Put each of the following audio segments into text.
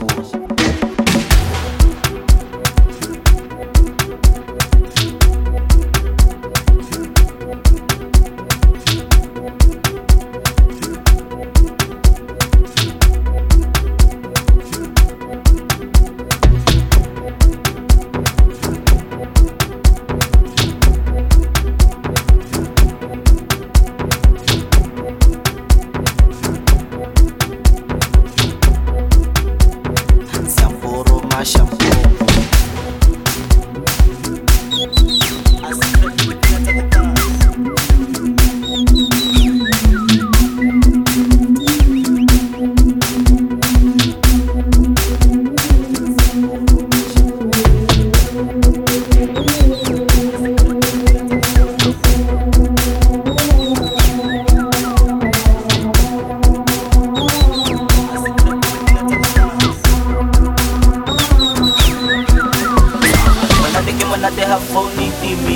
They have phone me,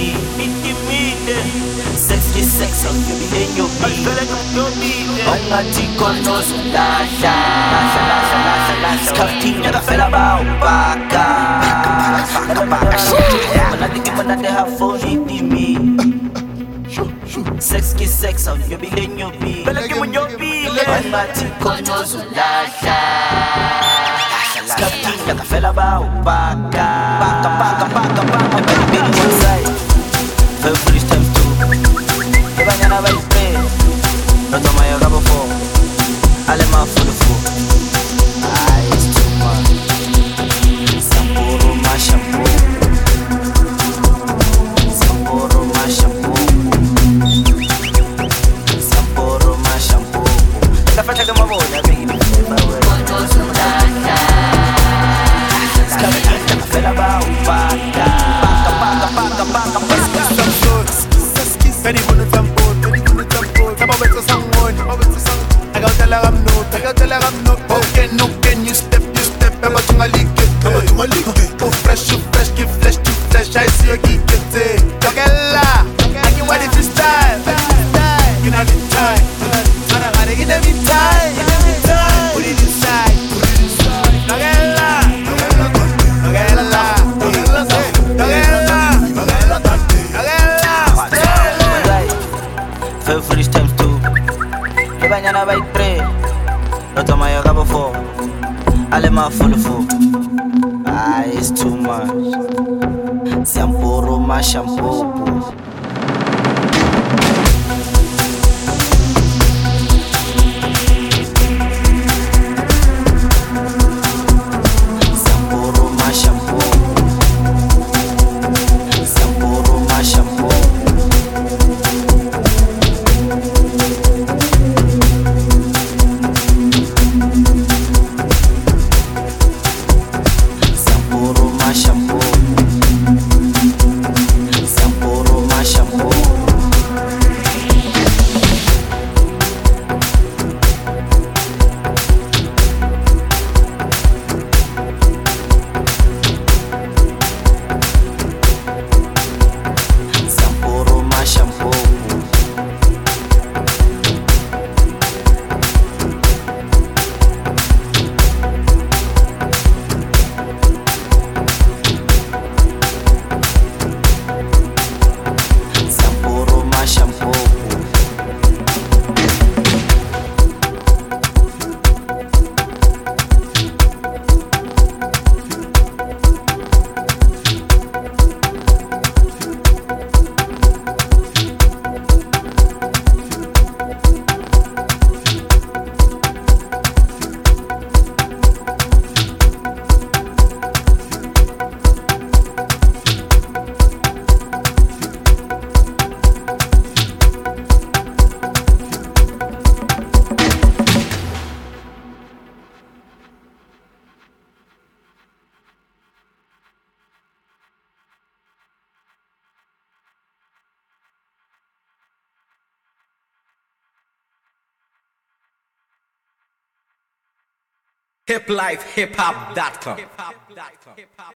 sexy sex on you be in your beat. On my tico no lasha, Scaftin ya fella bao baka. When they have phone me, sexy sex on you be in your beat. On my tico no lasha. Scaftin ya fella bao baka. Baby one side, February times 2. Que mañana va a ir no toma yo cabo fo, alemán full full. Ay, it's too much. Sampuro más shampoo, sampuro más shampoo, sampuro más shampoo. Esta fecha que me voy a baby, Ready for the tempo, Tapa beto sangon. Agaw talaga no. Okay, you step. Eba tunga like. Oh fresh, give flesh to flesh. I see you geek it. Togella, and you ready to style. You know the time. Gotta get every time. Put it inside. Togella. February times 2. Que mañana va a ir 3. No toma yo cabo fo, alemán full full. Ay, it's too much. Sampuro más shampoo. hiplifehiphop.com